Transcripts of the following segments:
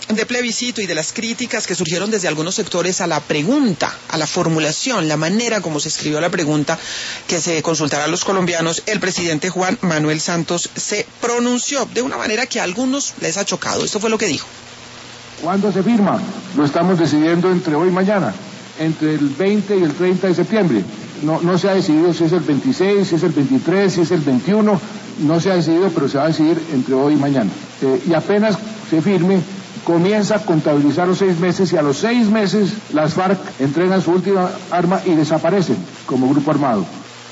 de plebiscito y de las críticas que surgieron desde algunos sectores a la pregunta, a la formulación, la manera como se escribió la pregunta que se consultará a los colombianos, el presidente Juan Manuel Santos se pronunció de una manera que a algunos les ha chocado. Esto fue lo que dijo. ¿Cuándo se firma? Lo estamos decidiendo entre hoy y mañana, entre el 20 y el 30 de septiembre. No se ha decidido si es el 26, si es el 23, si es el 21, no se ha decidido, pero se va a decidir entre hoy y mañana. Y apenas se firme, comienza a contabilizar los 6 meses y a los 6 meses las FARC entregan su última arma y desaparecen como grupo armado.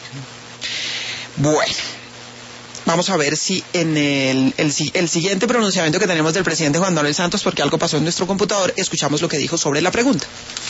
Bueno, vamos a ver si en el siguiente pronunciamiento que tenemos del presidente Juan Manuel Santos, porque algo pasó en nuestro computador, escuchamos lo que dijo sobre la pregunta.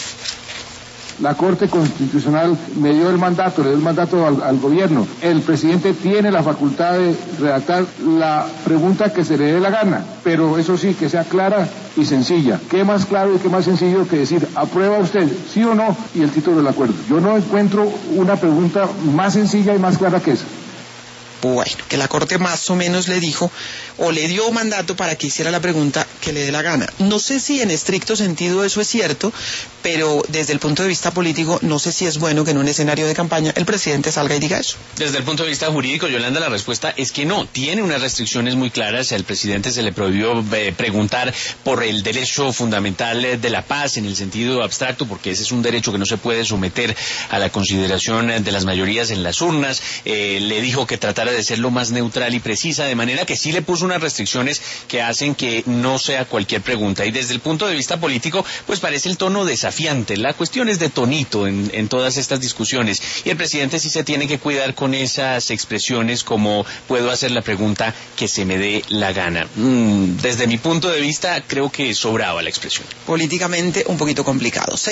La Corte Constitucional me dio el mandato, le dio el mandato al gobierno. El presidente tiene la facultad de redactar la pregunta que se le dé la gana, pero eso sí, que sea clara y sencilla. ¿Qué más claro y qué más sencillo que decir, aprueba usted, sí o no, y el título del acuerdo? Yo no encuentro una pregunta más sencilla y más clara que esa. Bueno, que la Corte más o menos le dijo o le dio mandato para que hiciera la pregunta que le dé la gana. No sé si en estricto sentido eso es cierto, pero desde el punto de vista político no sé si es bueno que en un escenario de campaña el presidente salga y diga eso. Desde el punto de vista jurídico, Yolanda, la respuesta es que no. Tiene unas restricciones muy claras. Al presidente se le prohibió preguntar por el derecho fundamental de la paz en el sentido abstracto, porque ese es un derecho que no se puede someter a la consideración de las mayorías en las urnas. Le dijo que tratara de ser lo más neutral y precisa, de manera que sí le puso unas restricciones que hacen que no sea cualquier pregunta. Y desde el punto de vista político, pues parece el tono desafiante. La cuestión es de tonito en todas estas discusiones. Y el presidente sí se tiene que cuidar con esas expresiones como puedo hacer la pregunta que se me dé la gana. Desde mi punto de vista, creo que sobraba la expresión. Políticamente un poquito complicado.